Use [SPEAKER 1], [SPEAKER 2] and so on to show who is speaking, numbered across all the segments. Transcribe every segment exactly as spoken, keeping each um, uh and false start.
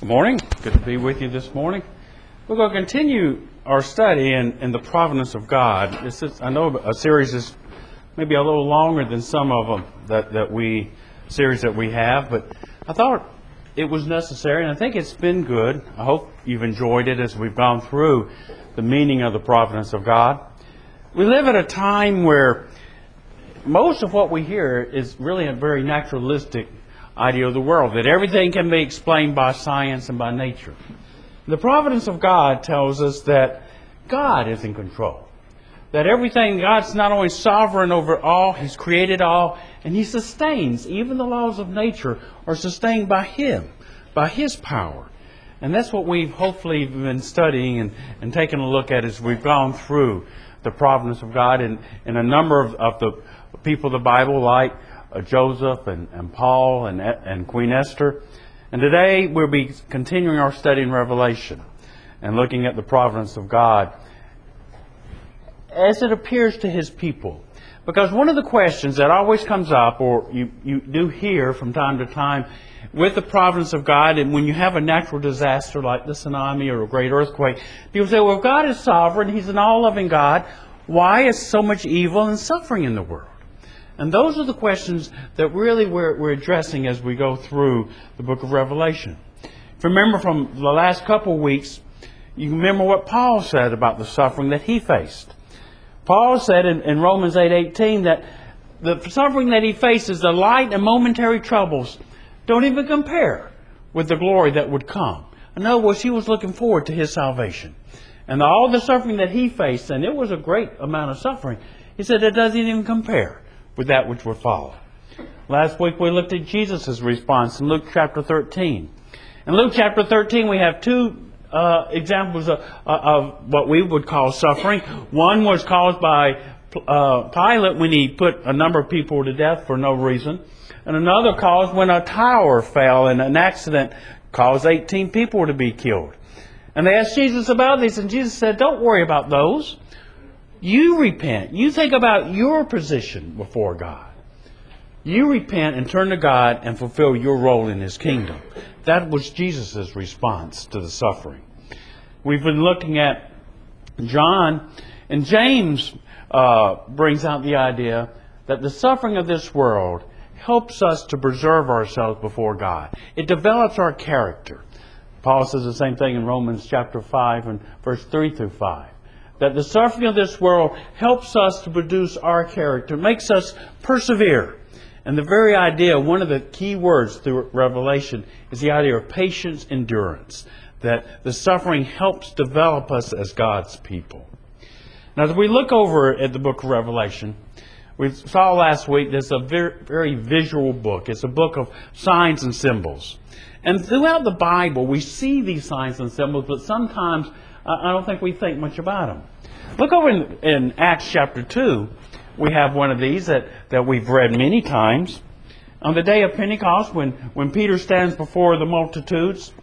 [SPEAKER 1] Good morning. Good to be with you this morning. We're going to continue our study in, in the providence of God. This is, I know a series is maybe a little longer than some of them that, that we series that we have, but I thought it was necessary, and I think it's been good. I hope you've enjoyed it as we've gone through the meaning of the providence of God. We live at a time where most of what we hear is really a very naturalistic idea of the world, that everything can be explained by science and by nature. The providence of God tells us that God is in control. That everything, God's not only sovereign over all, He's created all, and He sustains. Even the laws of nature are sustained by Him, by His power. And that's what we've hopefully been studying and, and taking a look at as we've gone through the providence of God in, in a number of, of the people of the Bible, like Uh, Joseph and, and Paul and, and Queen Esther. And today we'll be continuing our study in Revelation and looking at the providence of God as it appears to His people. Because one of the questions that always comes up, or you, you do hear from time to time, with the providence of God, and when you have a natural disaster like the tsunami or a great earthquake, people say, well, God is sovereign, He's an all-loving God. Why is so much evil and suffering in the world? And those are the questions that really we're, we're addressing as we go through the book of Revelation. If you remember from the last couple of weeks, you remember what Paul said about the suffering that he faced. Paul said in, in Romans eight eighteen that the suffering that he faces, the light and momentary troubles, don't even compare with the glory that would come. In other words, he was looking forward to his salvation. And all the suffering that he faced, and it was a great amount of suffering, he said it doesn't even compare with that which would follow. Last week we looked at Jesus' response in Luke chapter thirteen. In Luke chapter thirteen we have two uh, examples of, of what we would call suffering. One was caused by uh, Pilate when he put a number of people to death for no reason. And another caused when a tower fell and an accident caused eighteen people to be killed. And they asked Jesus about this, and Jesus said, don't worry about those. You repent. You think about your position before God. You repent and turn to God and fulfill your role in His kingdom. That was Jesus' response to the suffering. We've been looking at John, and James uh, brings out the idea that the suffering of this world helps us to preserve ourselves before God. It develops our character. Paul says the same thing in Romans chapter five and verse three through five. That the suffering of this world helps us to produce our character, makes us persevere. And the very idea, one of the key words through Revelation, is the idea of patience, endurance. That the suffering helps develop us as God's people. Now, as we look over at the book of Revelation, we saw last week there's a very, very visual book. It's a book of signs and symbols. And throughout the Bible, we see these signs and symbols, but sometimes I don't think we think much about them. Look over in, in Acts chapter two. We have one of these that, that we've read many times. On the day of Pentecost, when, when Peter stands before the multitudes,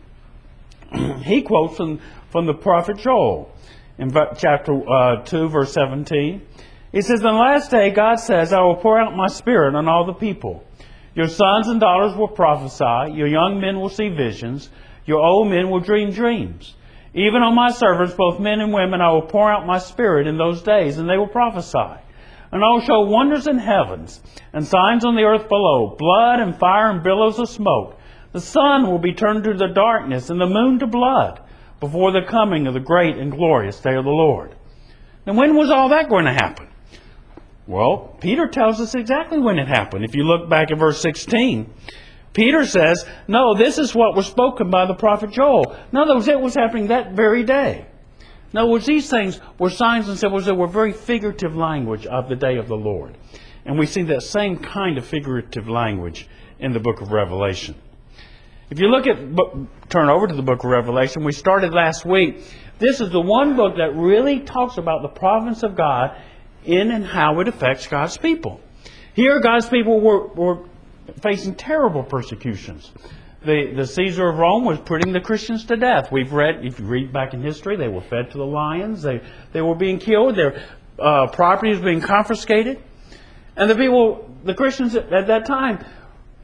[SPEAKER 1] he quotes from, from the prophet Joel in chapter uh, two, verse seventeen. He says, "In the last day, God says, I will pour out my Spirit on all the people. Your sons and daughters will prophesy. Your young men will see visions. Your old men will dream dreams. Even on my servants, both men and women, I will pour out my Spirit in those days, and they will prophesy. And I will show wonders in heavens, and signs on the earth below, blood and fire and billows of smoke. The sun will be turned to the darkness, and the moon to blood, before the coming of the great and glorious day of the Lord." And when was all that going to happen? Well, Peter tells us exactly when it happened. If you look back at verse sixteen, Peter says, no, this is what was spoken by the prophet Joel. In other words, it was happening that very day. In other words, these things were signs and symbols that were very figurative language of the day of the Lord. And we see that same kind of figurative language in the book of Revelation. If you look at, turn over to the book of Revelation, we started last week. This is the one book that really talks about the providence of God in and how it affects God's people. Here, God's people were, were facing terrible persecutions. The, the Caesar of Rome was putting the Christians to death. We've read, if you read back in history, they were fed to the lions. They, they were being killed. Their uh, property was being confiscated. And the people, the Christians at, at that time,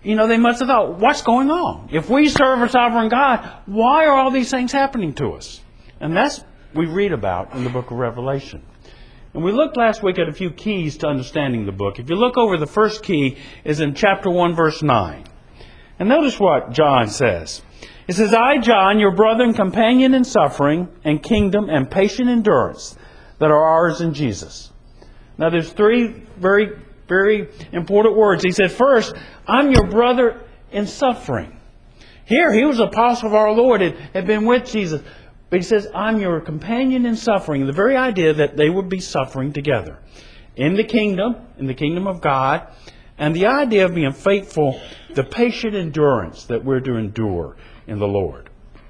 [SPEAKER 1] you know, they must have thought, what's going on? If we serve a sovereign God, why are all these things happening to us? And that's what we read about in the book of Revelation. And we looked last week at a few keys to understanding the book. If you look over, the first key is in chapter one, verse nine. And notice what John says. It says, I, John, your brother and companion in suffering and kingdom and patient endurance that are ours in Jesus. Now there's three very, very important words. He said, first, I'm your brother in suffering. Here, he was an apostle of our Lord and had been with Jesus. But he says, I'm your companion in suffering. The very idea that they would be suffering together in the kingdom, in the kingdom of God, and the idea of being faithful, the patient endurance that we're to endure in the Lord.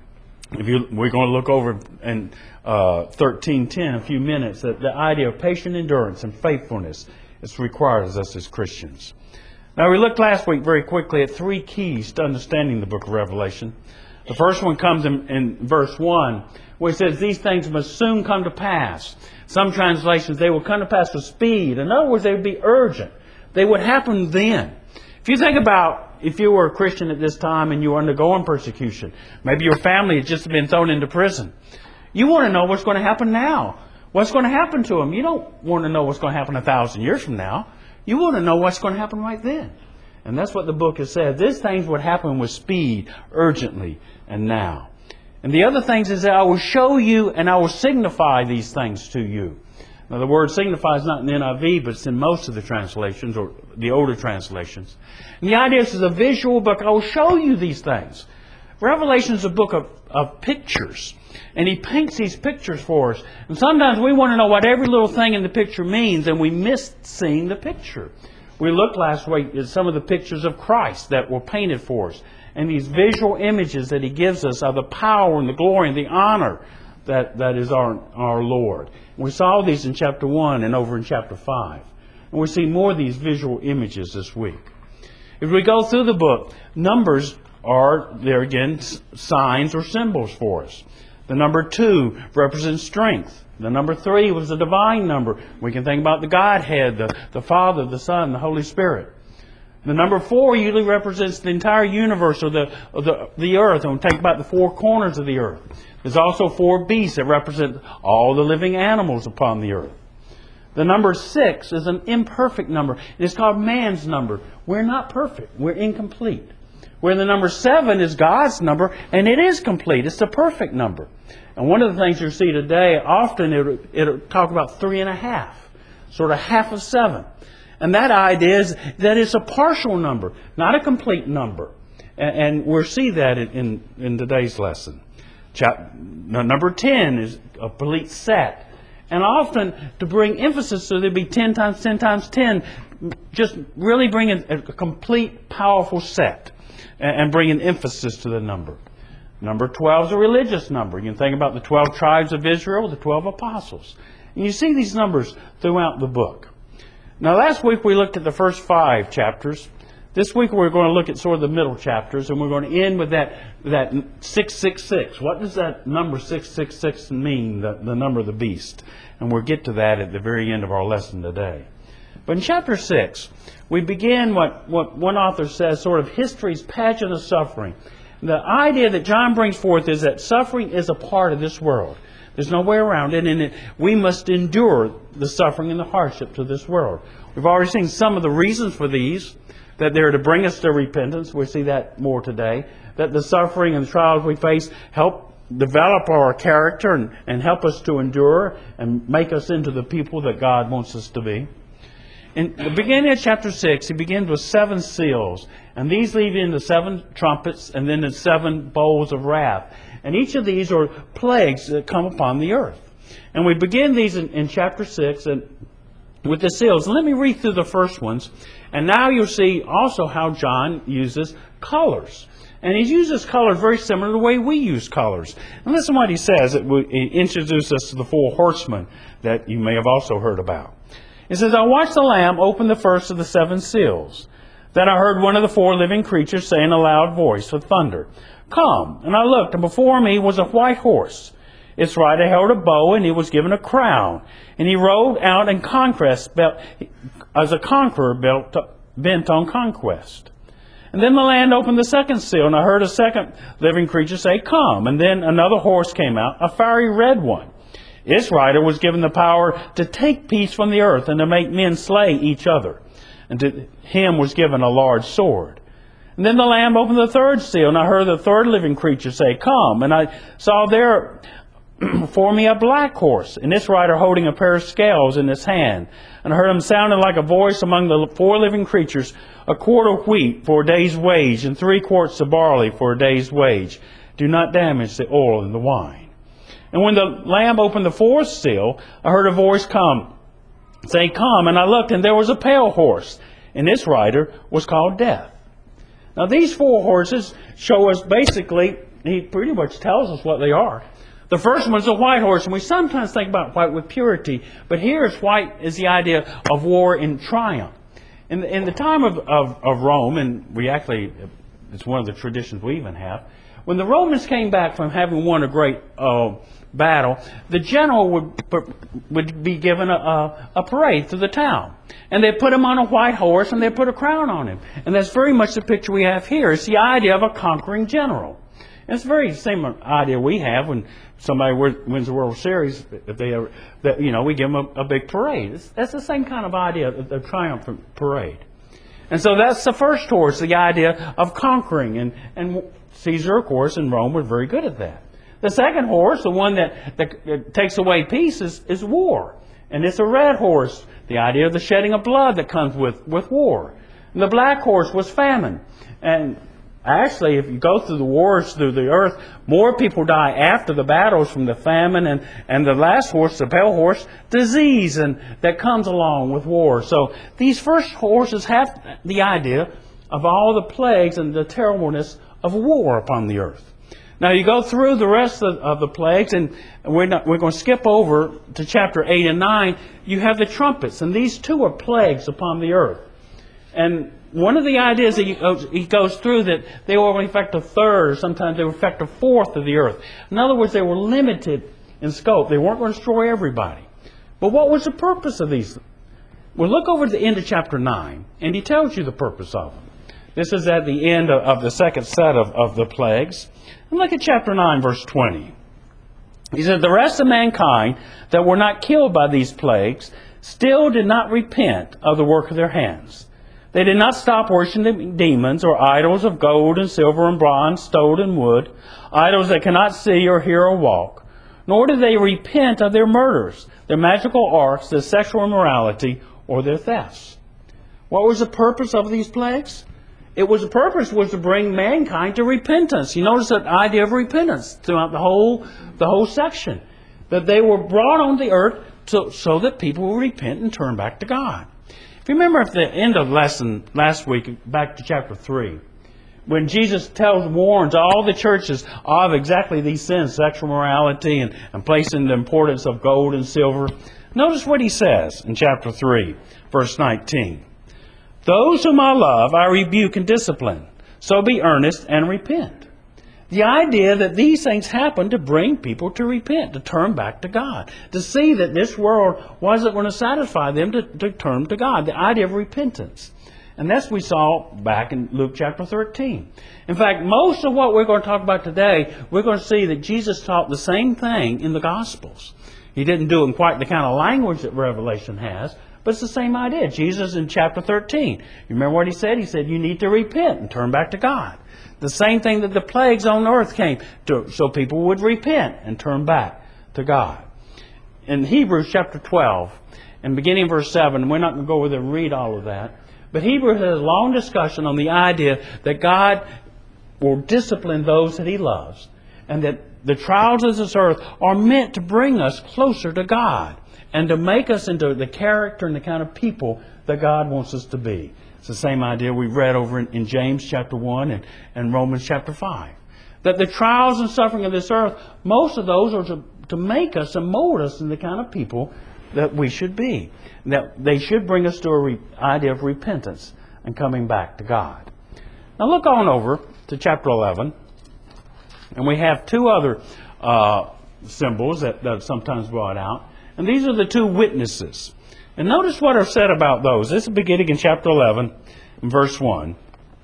[SPEAKER 1] If you, we're going to look over in uh, thirteen ten, a few minutes, that the idea of patient endurance and faithfulness is required of us as Christians. Now, we looked last week very quickly at three keys to understanding the book of Revelation. The first one comes in, in verse one, where it says, these things must soon come to pass. Some translations, they will come to pass with speed. In other words, they would be urgent. They would happen then. If you think about, if you were a Christian at this time and you were undergoing persecution, maybe your family had just been thrown into prison, you want to know what's going to happen now. What's going to happen to them? You don't want to know what's going to happen a thousand years from now. You want to know what's going to happen right then. And that's what the book has said. These things would happen with speed, urgently, and now. And the other things is that I will show you and I will signify these things to you. Now the word signify is not in the N I V, but it's in most of the translations, or the older translations. And the idea is it's a visual book. I will show you these things. Revelation is a book of, of pictures. And he paints these pictures for us. And sometimes we want to know what every little thing in the picture means, and we miss seeing the picture. We looked last week at some of the pictures of Christ that were painted for us. And these visual images that he gives us of the power and the glory and the honor that, that is our, our Lord. And we saw these in chapter one and over in chapter five. And we see more of these visual images this week. If we go through the book, numbers are, there again, signs or symbols for us. The number two represents strength. The number three was a divine number. We can think about the Godhead, the, the Father, the Son, the Holy Spirit. The number four usually represents the entire universe, or the, or the, the earth. And we think about the four corners of the earth. There's also four beasts that represent all the living animals upon the earth. The number six is an imperfect number. It's called man's number. We're not perfect. We're incomplete. Where the number seven is God's number, and it is complete. It's the perfect number. And one of the things you see today, often it'll, it'll talk about three and a half, sort of half of seven. And that idea is that it's a partial number, not a complete number. And, and we'll see that in, in, in today's lesson. Chap, number ten is a complete set. And often, to bring emphasis, so there'd be ten times ten times ten, just really bring a, a complete, powerful set. And bring an emphasis to the number. Number twelve is a religious number. You can think about the twelve tribes of Israel, the twelve apostles. And you see these numbers throughout the book. Now last week we looked at the first five chapters. This week we're going to look at sort of the middle chapters, and we're going to end with that, that six six six. What does that number six six six mean, the, the number of the beast? And we'll get to that at the very end of our lesson today. But in chapter six, we begin what, what one author says, sort of history's pageant of suffering. The idea that John brings forth is that suffering is a part of this world. There's no way around it, and it, we must endure the suffering and the hardship to this world. We've already seen some of the reasons for these, that they're to bring us to repentance. We'll see that more today. That the suffering and the trials we face help develop our character and, and help us to endure and make us into the people that God wants us to be. In the beginning of chapter six, he begins with seven seals. And these lead into seven trumpets and then the seven bowls of wrath. And each of these are plagues that come upon the earth. And we begin these in, in chapter six and with the seals. And let me read through the first ones. And now you'll see also how John uses colors. And he uses colors very similar to the way we use colors. And listen to what he says. It will introduce us to the four horsemen that you may have also heard about. It says, I watched the Lamb open the first of the seven seals. Then I heard one of the four living creatures say in a loud voice with thunder, Come! And I looked, and before me was a white horse. Its rider held a bow, and he was given a crown. And he rode out in conquest, as a conqueror bent on conquest. And then the Lamb opened the second seal, and I heard a second living creature say, "Come." And then another horse came out, a fiery red one. Its rider was given the power to take peace from the earth and to make men slay each other. And to him was given a large sword. And then the Lamb opened the third seal, and I heard the third living creature say, "Come." And I saw there before me a black horse, and its rider holding a pair of scales in his hand. And I heard him sounding like a voice among the four living creatures, "A quart of wheat for a day's wage, and three quarts of barley for a day's wage. Do not damage the oil and the wine." And when the Lamb opened the fourth seal, I heard a voice come, say, "Come." And I looked, and there was a pale horse, and its rider was called Death. Now these four horses show us basically, he pretty much tells us what they are. The first one's a white horse, and we sometimes think about white with purity, but here is white is the idea of war and triumph. In the, in the time of, of, of Rome, and we actually, it's one of the traditions we even have, when the Romans came back from having won a great uh, battle, the general would would be given a, a, a parade through the town. And they put him on a white horse, and they put a crown on him. And that's very much the picture we have here. It's the idea of a conquering general. And it's the very same idea we have when somebody wins the World Series. If they ever, that, you know, we give them a, a big parade. It's, that's the same kind of idea, the triumphant parade. And so that's the first horse, the idea of conquering. And, and Caesar, of course, in Rome was very good at that. The second horse, the one that, that, that takes away peace, is, is war. And it's a red horse, the idea of the shedding of blood that comes with, with war. And the black horse was famine. And actually, if you go through the wars through the earth, more people die after the battles from the famine. And, and the last horse, the pale horse, disease and that comes along with war. So these first horses have the idea of all the plagues and the terribleness of war upon the earth. Now you go through the rest of, of the plagues, and we're, not, we're going to skip over to chapter eight and nine. You have the trumpets, and these two are plagues upon the earth. And one of the ideas that he goes, he goes through that they will affect a third, or sometimes they will affect a fourth of the earth. In other words, they were limited in scope. They weren't going to destroy everybody. But what was the purpose of these? Well, look over to the end of chapter nine, and he tells you the purpose of them. This is at the end of, of the second set of, of the plagues. And look at chapter nine, verse twenty. He said, "The rest of mankind that were not killed by these plagues still did not repent of the work of their hands. They did not stop worshiping demons or idols of gold and silver and bronze, stone and wood, idols that cannot see or hear or walk. Nor did they repent of their murders, their magical arts, their sexual immorality, or their thefts." What was the purpose of these plagues? It was the purpose was to bring mankind to repentance. You notice that idea of repentance throughout the whole the whole section. That they were brought on the earth to, so that people will repent and turn back to God. If you remember at the end of lesson last week, back to chapter three, when Jesus tells, warns all the churches of exactly these sins, sexual morality, and, and placing the importance of gold and silver, notice what he says in chapter three, verse nineteen. "Those whom I love, I rebuke and discipline. So be earnest and repent." The idea that these things happen to bring people to repent, to turn back to God, to see that this world wasn't going to satisfy them, to, to turn to God. The idea of repentance. And that's what we saw back in Luke chapter thirteen. In fact, most of what we're going to talk about today, we're going to see that Jesus taught the same thing in the Gospels. He didn't do it in quite the kind of language that Revelation has, but it's the same idea. Jesus in chapter thirteen. You remember what he said? He said you need to repent and turn back to God. The same thing that the plagues on earth came to, so people would repent and turn back to God. In Hebrews chapter twelve, and beginning in verse seven, we're not going to go over there and read all of that, but Hebrews has a long discussion on the idea that God will discipline those that He loves, and that the trials of this earth are meant to bring us closer to God, and to make us into the character and the kind of people that God wants us to be. It's the same idea we read over in, in James chapter one and, and Romans chapter five. That the trials and suffering of this earth, most of those are to, to make us and mold us in the kind of people that we should be. That they should bring us to an re, idea of repentance and coming back to God. Now look on over to chapter eleven. And we have two other uh, symbols that, that are sometimes brought out. And these are the two witnesses. And notice what are said about those. This is beginning in chapter eleven, in verse one.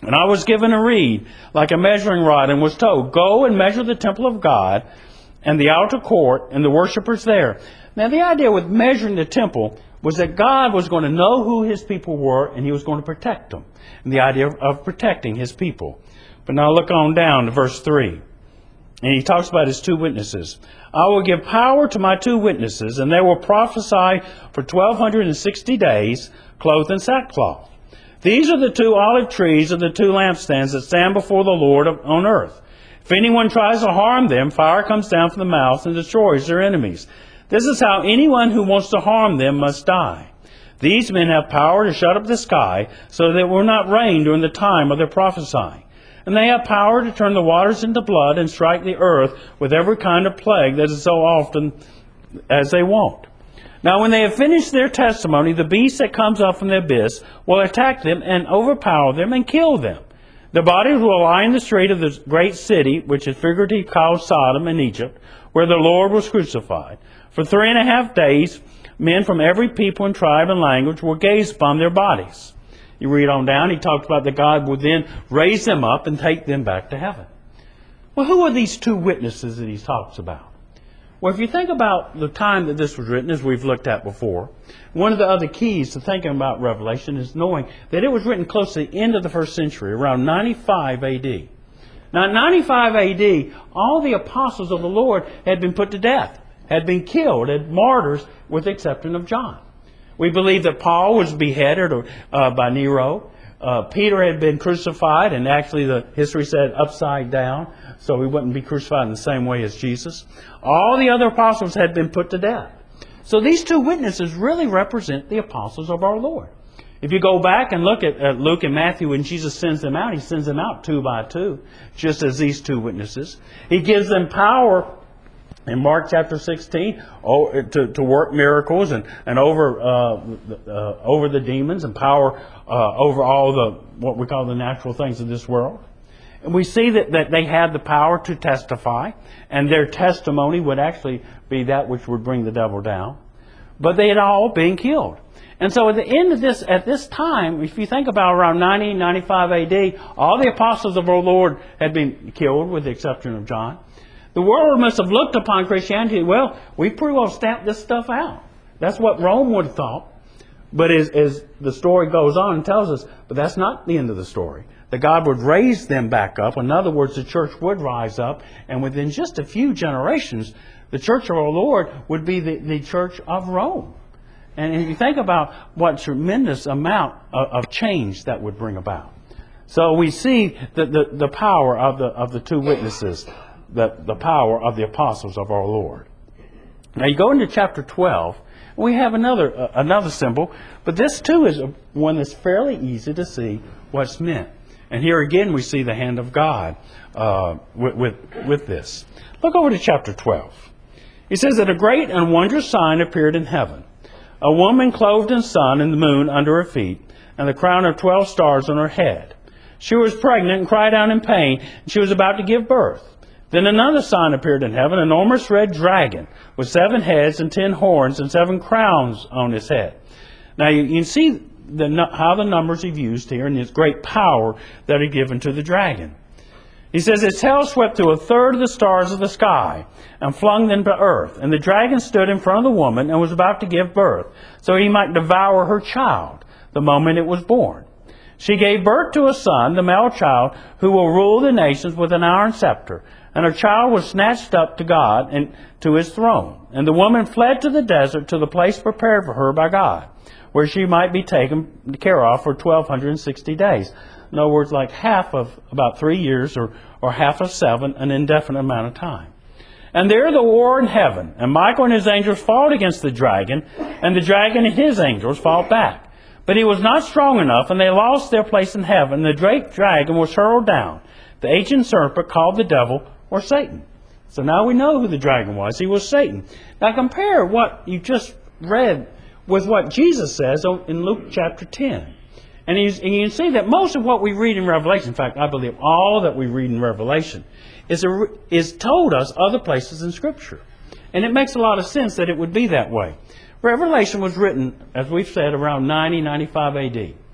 [SPEAKER 1] And I was given a reed, like a measuring rod, and was told, Go and measure the temple of God, and the outer court, and the worshippers there. Now the idea with measuring the temple was that God was going to know who His people were, and He was going to protect them. And the idea of protecting His people. But now look on down to verse three. And He talks about His two witnesses. I will give power to my two witnesses, and they will prophesy for twelve sixty days, clothed in sackcloth. These are the two olive trees of the two lampstands that stand before the Lord on earth. If anyone tries to harm them, fire comes down from the mouth and destroys their enemies. This is how anyone who wants to harm them must die. These men have power to shut up the sky so that it will not rain during the time of their prophesying. And they have power to turn the waters into blood and strike the earth with every kind of plague that is so often as they want. Now when they have finished their testimony, the beast that comes up from the abyss will attack them and overpower them and kill them. Their bodies will lie in the street of the great city, which is figuratively called Sodom and Egypt, where the Lord was crucified. For three and a half days, men from every people and tribe and language will gaze upon their bodies. You read on down, he talks about that God would then raise them up and take them back to heaven. Well, who are these two witnesses that he talks about? Well, if you think about the time that this was written, as we've looked at before, one of the other keys to thinking about Revelation is knowing that it was written close to the end of the first century, around ninety-five A D. Now, in ninety-five A D, all the apostles of the Lord had been put to death, had been killed, had martyrs, with the exception of John. We believe that Paul was beheaded uh, by Nero. Uh, Peter had been crucified, and actually the history said upside down, so he wouldn't be crucified in the same way as Jesus. All the other apostles had been put to death. So these two witnesses really represent the apostles of our Lord. If you go back and look at uh, Luke and Matthew, when Jesus sends them out, He sends them out two by two, just as these two witnesses. He gives them power in Mark chapter sixteen, oh, to, to work miracles and, and over uh, uh, over the demons, and power uh, over all the what we call the natural things of this world. And we see that, that they had the power to testify, and their testimony would actually be that which would bring the devil down. But they had all been killed. And so at the end of this, at this time, if you think about around ninety, ninety-five A D, all the apostles of our Lord had been killed, with the exception of John. The world must have looked upon Christianity, well, we pretty well stamped this stuff out. That's what Rome would have thought. But as, as the story goes on and tells us, but that's not the end of the story. That God would raise them back up. In other words, the church would rise up, and within just a few generations, the church of our Lord would be the, the church of Rome. And if you think about what tremendous amount of, of change that would bring about. So we see the, the, the power of the, of the two witnesses. The, the power of the apostles of our Lord. Now you go into chapter twelve, we have another uh, another symbol, but this too is a, one that's fairly easy to see what's meant. And here again we see the hand of God uh, with, with, with this. Look over to chapter twelve. He says that a great and wondrous sign appeared in heaven. A woman clothed in sun and the moon under her feet, and the crown of twelve stars on her head. She was pregnant and cried out in pain, and she was about to give birth. Then another sign appeared in heaven, an enormous red dragon with seven heads and ten horns and seven crowns on his head. Now you, you can see the, how the numbers are used here, and this great power that are given to the dragon. He says, its tail swept through a third of the stars of the sky and flung them to earth. And the dragon stood in front of the woman and was about to give birth, so he might devour her child the moment it was born. She gave birth to a son, the male child, who will rule the nations with an iron scepter. And her child was snatched up to God and to His throne. And the woman fled to the desert, to the place prepared for her by God, where she might be taken care of for twelve sixty days. In other words, like half of about three years or, or half of seven, an indefinite amount of time. And there the war in heaven. And Michael and his angels fought against the dragon, and the dragon and his angels fought back. But he was not strong enough, and they lost their place in heaven. The great dragon was hurled down, the ancient serpent called the devil, or Satan. So now we know who the dragon was. He was Satan. Now compare what you just read with what Jesus says in Luke chapter ten. And, he's, and you can see that most of what we read in Revelation, in fact, I believe all that we read in Revelation, is, a, is told us other places in Scripture. And it makes a lot of sense that it would be that way. Revelation was written, as we've said, around ninety, ninety-five A D.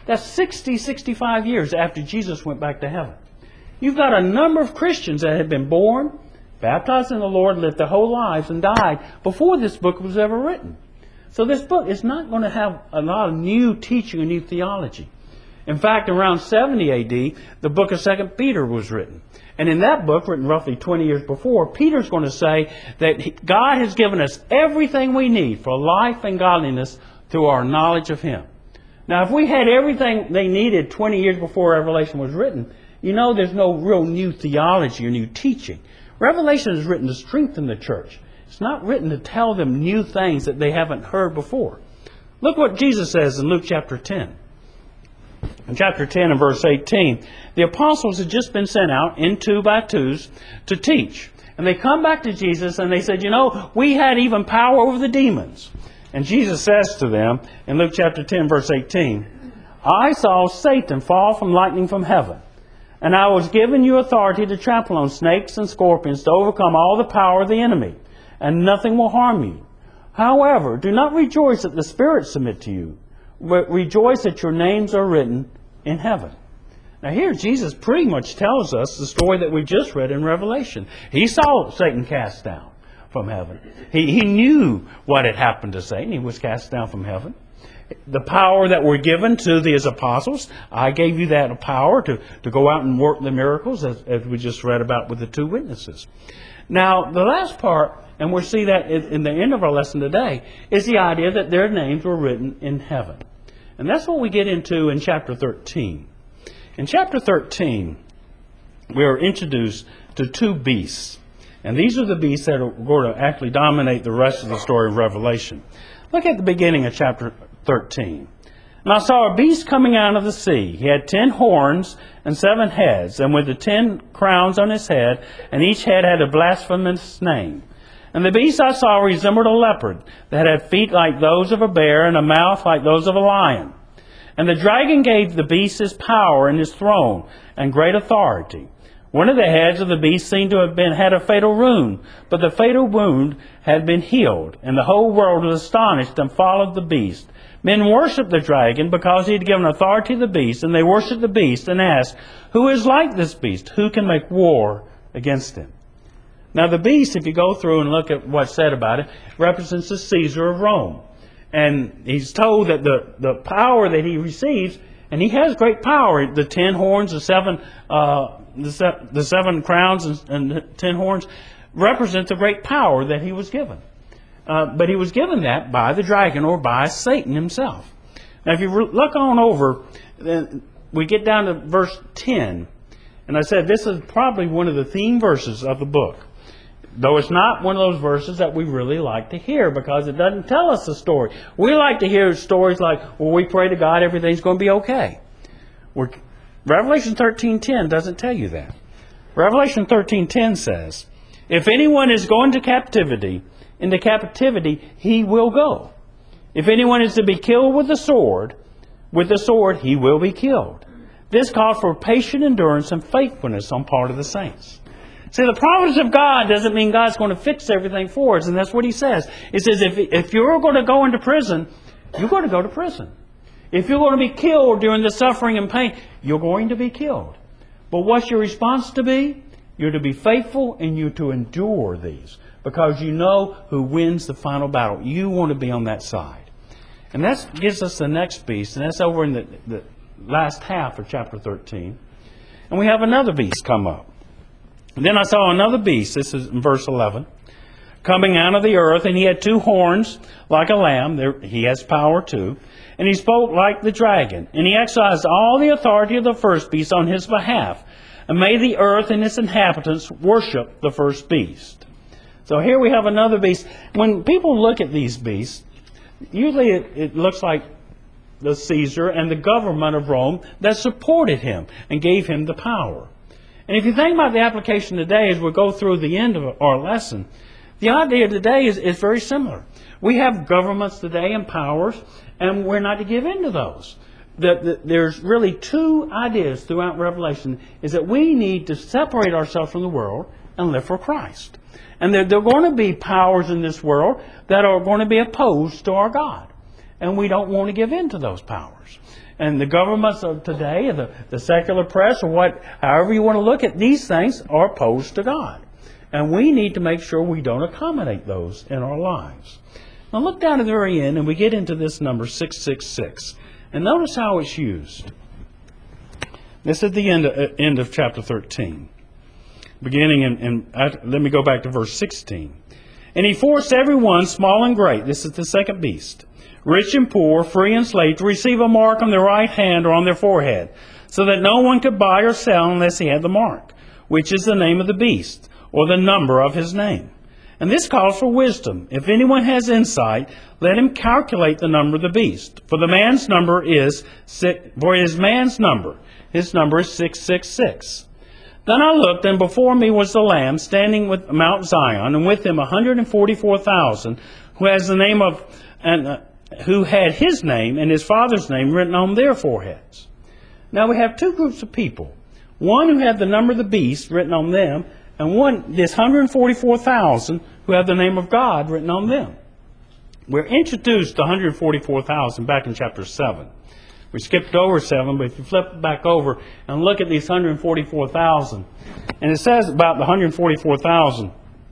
[SPEAKER 1] That's sixty, sixty-five years after Jesus went back to heaven. You've got a number of Christians that had been born, baptized in the Lord, lived their whole lives, and died before this book was ever written. So this book is not going to have a lot of new teaching or new theology. In fact, around seventy A D, the book of Second Peter was written. And in that book, written roughly twenty years before, Peter's going to say that God has given us everything we need for life and godliness through our knowledge of Him. Now, if we had everything they needed twenty years before Revelation was written, you know there's no real new theology or new teaching. Revelation is written to strengthen the church. It's not written to tell them new things that they haven't heard before. Look what Jesus says in Luke chapter ten. In chapter ten and verse eighteen, the apostles had just been sent out in two by twos to teach. And they come back to Jesus and they said, you know, we had even power over the demons. And Jesus says to them in Luke chapter ten verse eighteen, I saw Satan fall from lightning from heaven. And I was given you authority to trample on snakes and scorpions to overcome all the power of the enemy. And nothing will harm you. However, do not rejoice that the spirits submit to you, but rejoice that your names are written in heaven. Now here Jesus pretty much tells us the story that we just read in Revelation. He saw Satan cast down from heaven. He, he knew what had happened to Satan. He was cast down from heaven. The power that were given to these apostles, I gave you that power to, to go out and work the miracles, as, as we just read about with the two witnesses. Now, the last part, and we'll see that in the end of our lesson today, is the idea that their names were written in heaven. And that's what we get into in chapter thirteen. In chapter thirteen, we are introduced to two beasts. And these are the beasts that are going to actually dominate the rest of the story of Revelation. Look at the beginning of chapter thirteen. And I saw a beast coming out of the sea. He had ten horns and seven heads, and with the ten crowns on his head, and each head had a blasphemous name. And the beast I saw resembled a leopard, that had feet like those of a bear, and a mouth like those of a lion. And the dragon gave the beast his power and his throne, and great authority. One of the heads of the beast seemed to have been had a fatal wound, but the fatal wound had been healed, and the whole world was astonished and followed the beast. Men worshipped the dragon because he had given authority to the beast, and they worshipped the beast and asked, who is like this beast? Who can make war against him? Now the beast, if you go through and look at what's said about it, represents the Caesar of Rome. And he's told that the, the power that he receives, and he has great power, the ten horns, the seven uh, the, se- the seven crowns and, and the ten horns, represent the great power that he was given. Uh, but he was given that by the dragon or by Satan himself. Now if you re- look on over, then we get down to verse ten. And I said this is probably one of the theme verses of the book. Though it's not one of those verses that we really like to hear because it doesn't tell us the story. We like to hear stories like, well, we pray to God, everything's going to be okay. We're, Revelation thirteen ten doesn't tell you that. Revelation thirteen ten says, if anyone is going to captivity, into captivity he will go. If anyone is to be killed with the sword, with the sword he will be killed. This calls for patient endurance and faithfulness on part of the saints. See, the providence of God doesn't mean God's going to fix everything for us, and that's what He says. It says if, if you're going to go into prison, you're going to go to prison. If you're going to be killed during the suffering and pain, you're going to be killed. But what's your response to be? You're to be faithful and you're to endure these because you know who wins the final battle. You want to be on that side. And that gives us the next beast, and that's over in the, the last half of chapter thirteen. And we have another beast come up. And then I saw another beast, this is in verse eleven, coming out of the earth, and he had two horns like a lamb. There, he has power too. And he spoke like the dragon. And he exercised all the authority of the first beast on his behalf, and made the earth and its inhabitants worship the first beast. So here we have another beast. When people look at these beasts, usually it, it looks like the Caesar and the government of Rome that supported him and gave him the power. And if you think about the application today as we go through the end of our lesson, the idea today is, is very similar. We have governments today and powers, and we're not to give in to those. The, the, there's really two ideas throughout Revelation, is that we need to separate ourselves from the world and live for Christ. And there, there are going to be powers in this world that are going to be opposed to our God. And we don't want to give in to those powers. and the governments of today, the, the secular press, or what, however you want to look at these things, are opposed to God. And we need to make sure we don't accommodate those in our lives. Now look down at the very end, and we get into this number six six six. And notice how it's used. This is the end of, uh, end of chapter thirteen. Beginning in, in uh, let me go back to verse sixteen. And he forced everyone, small and great, this is the second beast, rich and poor, free and slave, to receive a mark on their right hand or on their forehead, so that no one could buy or sell unless he had the mark, which is the name of the beast, or the number of his name. And this calls for wisdom. If anyone has insight, let him calculate the number of the beast. For the man's number is, for his man's number, his number is six six six. Then I looked, and before me was the Lamb standing with Mount Zion, and with him one hundred forty-four thousand, who has the name of, and uh, who had his name and his father's name written on their foreheads. Now we have two groups of people. One who had the number of the beast written on them, and one, this one hundred forty-four thousand, who have the name of God written on them. We're introduced to one hundred forty-four thousand back in chapter seven. We skipped over seven, but if you flip back over and look at these one hundred forty-four thousand, and it says about the one hundred forty-four thousand,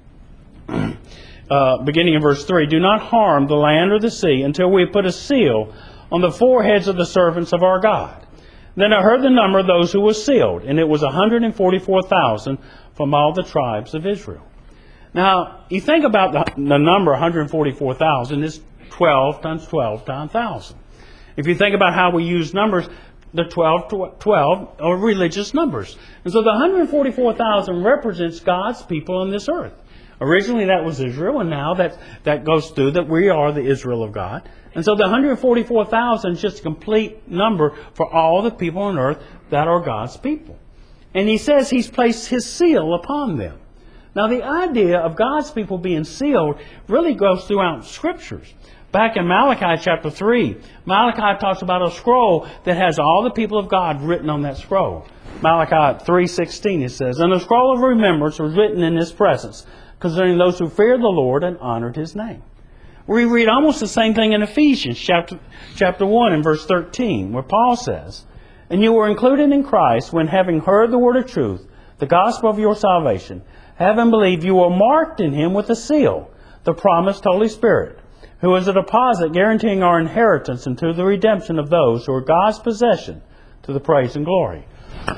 [SPEAKER 1] uh, beginning in verse three, do not harm the land or the sea until we put a seal on the foreheads of the servants of our God. Then I heard the number of those who were sealed, and it was one hundred forty-four thousand from all the tribes of Israel. Now, you think about the, the number one hundred forty-four thousand is twelve times twelve times one thousand. If you think about how we use numbers, the twelve, twelve are religious numbers. And so the one hundred forty-four thousand represents God's people on this earth. Originally that was Israel, and now that, that goes through that we are the Israel of God. And so the one hundred forty-four thousand is just a complete number for all the people on earth that are God's people. And he says he's placed his seal upon them. Now the idea of God's people being sealed really goes throughout Scriptures. Back in Malachi chapter three, Malachi talks about a scroll that has all the people of God written on that scroll. Malachi three sixteen, it says, and a scroll of remembrance was written in his presence, concerning those who feared the Lord and honored his name. We read almost the same thing in Ephesians chapter, chapter one and verse thirteen, where Paul says, and you were included in Christ when, having heard the word of truth, the gospel of your salvation, having believed, you were marked in him with a seal, the promised Holy Spirit, who is a deposit guaranteeing our inheritance unto the redemption of those who are God's possession, to the praise and glory.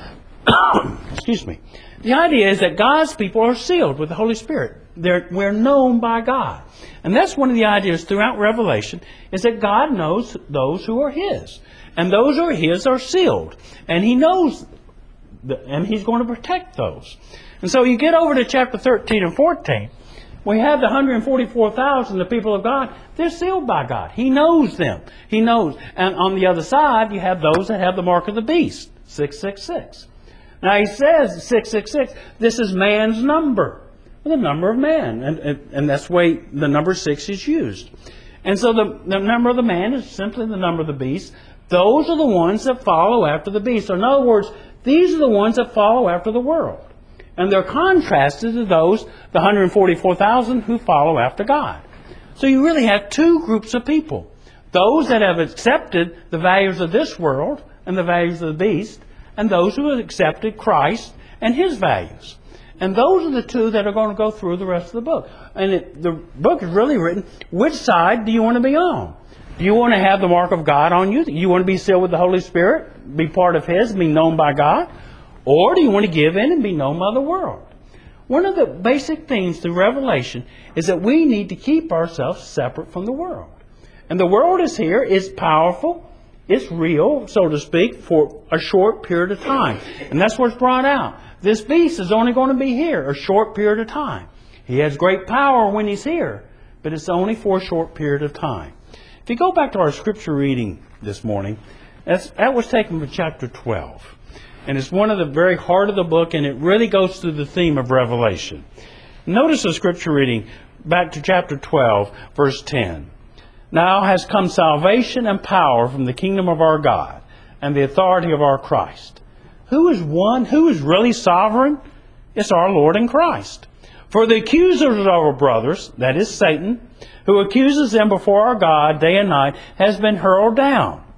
[SPEAKER 1] Excuse me. The idea is that God's people are sealed with the Holy Spirit. They're, we're known by God. And that's one of the ideas throughout Revelation, is that God knows those who are His. And those who are His are sealed. And He knows, the, and He's going to protect those. And so you get over to chapter thirteen and fourteen, we have the one hundred forty-four thousand, the people of God, they're sealed by God. He knows them. He knows. And on the other side, you have those that have the mark of the beast, six six six. Now he says six six six, this is man's number, the number of man. And, and, and that's the way the number six is used. And so the, the number of the man is simply the number of the beast. Those are the ones that follow after the beast. So in other words, these are the ones that follow after the world. And they're contrasted to those, the one hundred forty-four thousand, who follow after God. So you really have two groups of people. Those that have accepted the values of this world and the values of the beast, and those who have accepted Christ and His values. And those are the two that are going to go through the rest of the book. And it, the book is really written, which side do you want to be on? Do you want to have the mark of God on you? Do you want to be sealed with the Holy Spirit, be part of His, be known by God? Or do you want to give in and be known by the world? One of the basic things through Revelation is that we need to keep ourselves separate from the world. And the world is here, it's powerful, it's real, so to speak, for a short period of time. And that's what's brought out. This beast is only going to be here a short period of time. He has great power when he's here, but it's only for a short period of time. If you go back to our scripture reading this morning, that's, that was taken from chapter twelve. And it's one of the very heart of the book, and it really goes through the theme of Revelation. Notice the scripture reading back to chapter twelve, verse ten. Now has come salvation and power from the kingdom of our God and the authority of our Christ. Who is one? Who is really sovereign? It's our Lord and Christ. For the accusers of our brothers, that is Satan, who accuses them before our God day and night, has been hurled down.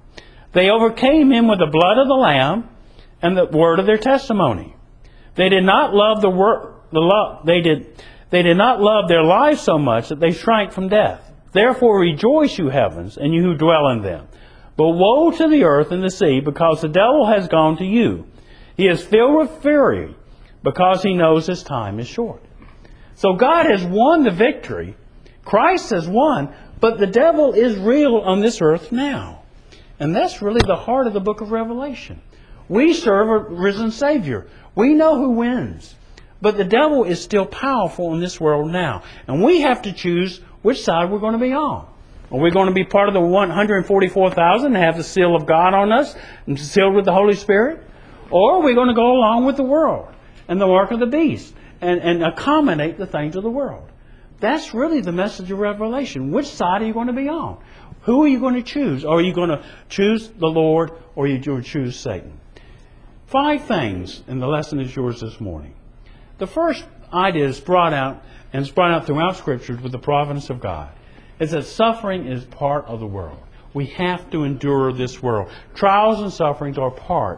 [SPEAKER 1] They overcame him with the blood of the Lamb and the word of their testimony. They did not love the word. The love they did. They did not love their lives so much that they shrank from death. Therefore rejoice, you heavens, and you who dwell in them. But woe to the earth and the sea, because the devil has gone to you. He is filled with fury, because he knows his time is short. So God has won the victory. Christ has won, but the devil is real on this earth now. And that's really the heart of the book of Revelation. We serve a risen Savior. We know who wins. But the devil is still powerful in this world now. And we have to choose which side we're going to be on. Are we going to be part of the one hundred forty-four thousand and have the seal of God on us and sealed with the Holy Spirit? Or are we going to go along with the world and the mark of the beast and, and accommodate the things of the world? That's really the message of Revelation. Which side are you going to be on? Who are you going to choose? Are you going to choose the Lord, or are you going to choose Satan? Five things, and the lesson is yours this morning. The first idea is brought out, and it's brought out throughout Scripture with the providence of God, is that suffering is part of the world. We have to endure this world. Trials and sufferings are part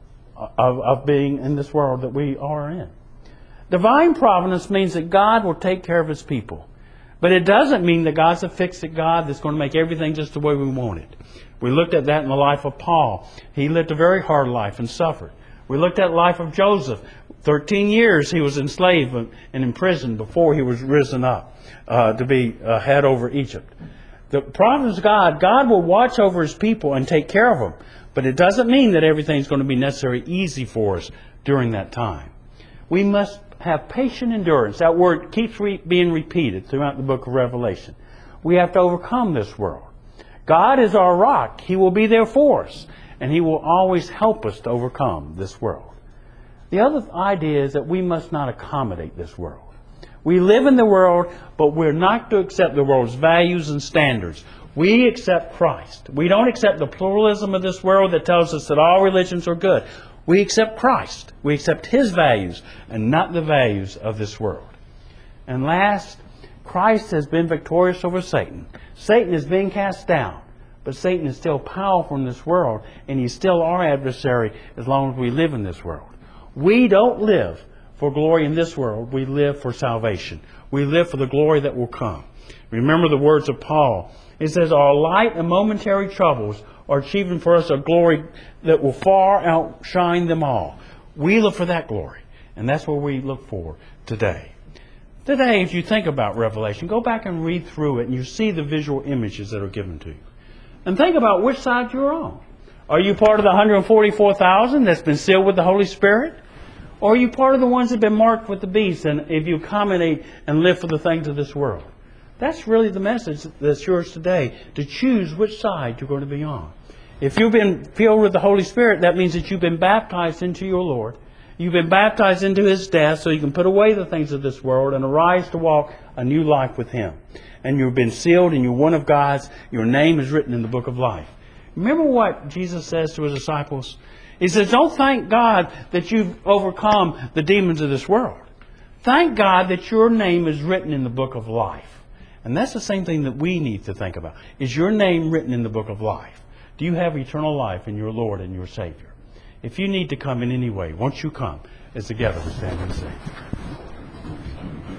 [SPEAKER 1] of, of being in this world that we are in. Divine providence means that God will take care of His people. But it doesn't mean that God's a fix-it God that's going to make everything just the way we want it. We looked at that in the life of Paul. He lived a very hard life and suffered. We looked at the life of Joseph. Thirteen years he was enslaved and in prison before he was risen up uh, to be uh, head over Egypt. The providence of God, God will watch over His people and take care of them. But it doesn't mean that everything's going to be necessarily easy for us during that time. We must have patient endurance. That word keeps re- being repeated throughout the book of Revelation. We have to overcome this world. God is our rock. He will be there for us. And He will always help us to overcome this world. The other idea is that we must not accommodate this world. We live in the world, but we're not to accept the world's values and standards. We accept Christ. We don't accept the pluralism of this world that tells us that all religions are good. We accept Christ. We accept His values and not the values of this world. And last, Christ has been victorious over Satan. Satan is being cast down. But Satan is still powerful in this world, and he's still our adversary as long as we live in this world. We don't live for glory in this world. We live for salvation. We live for the glory that will come. Remember the words of Paul. It says, our light and momentary troubles are achieving for us a glory that will far outshine them all. We look for that glory, and that's what we look for today. Today, if you think about Revelation, go back and read through it, and you see the visual images that are given to you. And think about which side you're on. Are you part of the one hundred forty-four thousand that's been sealed with the Holy Spirit? Or are you part of the ones that have been marked with the beast, and if you accommodate and live for the things of this world? That's really the message that's yours today, to choose which side you're going to be on. If you've been filled with the Holy Spirit, that means that you've been baptized into your Lord. You've been baptized into His death so you can put away the things of this world and arise to walk a new life with Him. And you've been sealed and you're one of God's. Your name is written in the book of life. Remember what Jesus says to His disciples? He says, don't thank God that you've overcome the demons of this world. Thank God that your name is written in the book of life. And that's the same thing that we need to think about. Is your name written in the book of life? Do you have eternal life in your Lord and your Savior? If you need to come in any way, won't you come as together we stand and sing?